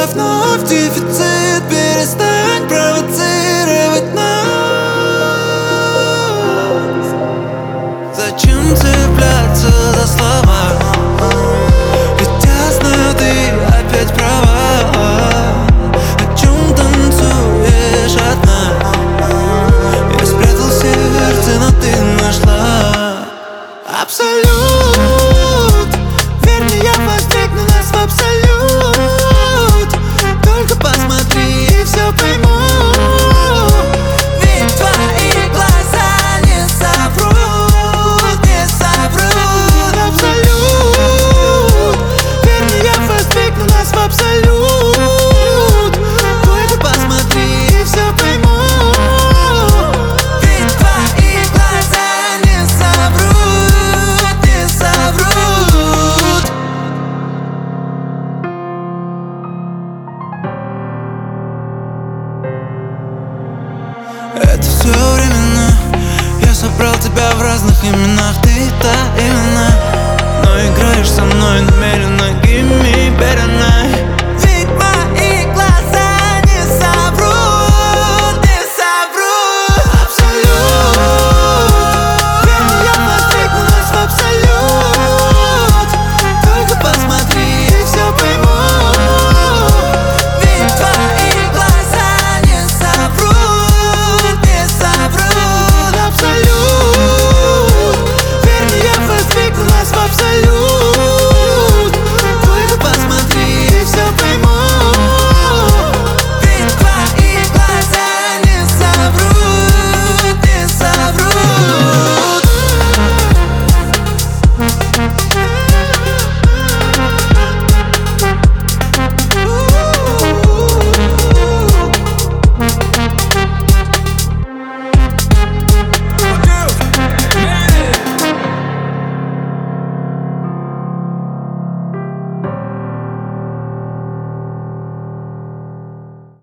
вновь дефицит. Перестань провоцировать нас. Зачем цепляться за слова? Ведь я знаю, ты опять права. О чем танцуешь одна? Я спрятал сердце, но ты нашла абсолют. Вернее, я воздвигну нас в абсолют. Только посмотри и все пойму. Ведь твои глаза не соврут, не соврут. Абсолют. Вернее, я воздвигну нас в абсолют. Только посмотри и все пойму. Ведь твои глаза не соврут, не соврут. Это все временно. Я собрал тебя в разных именах. Ты та именно. Но играешь со мной намеренно. Give me better night.